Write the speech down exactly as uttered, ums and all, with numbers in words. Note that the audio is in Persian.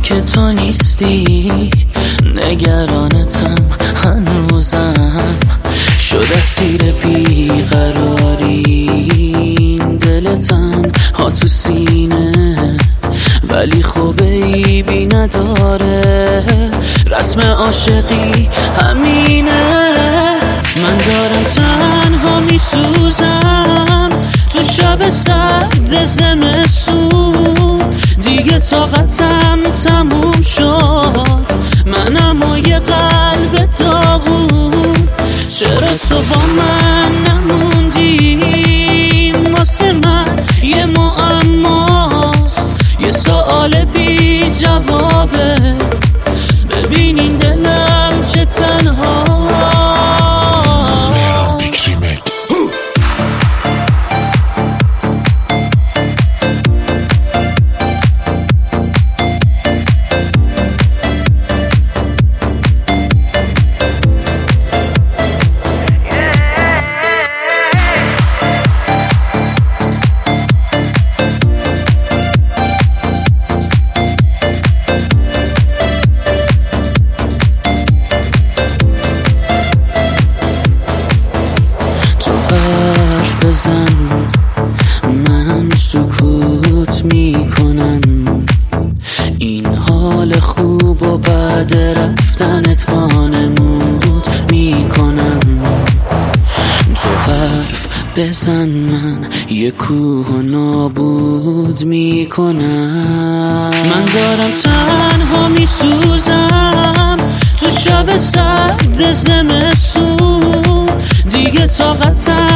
که تو نیستی، نگرانتم هنوزم، شد اسیر بیقراری دل تنها تو سینه، ولی خوب عیبی نداره، رسم عاشقی همینه. من دارم تنها میسوزم تو شب سرد زمستون، دیگه طاقتم تموم شد، منم و یه قلب داغون. چرا تو با من نموندی؟ واسه من یه معماست، یه سوال بی جوابه، ببین این دلم چه تنها. بزن من سکوت میکنم، این حال خوب و بعد رفتنت وانمود میکنم. تو حرف بزن من یه کوه و نابود میکنم. من دارم تنها میسوزم تو شب سرد زمستون، دیگه طاقتم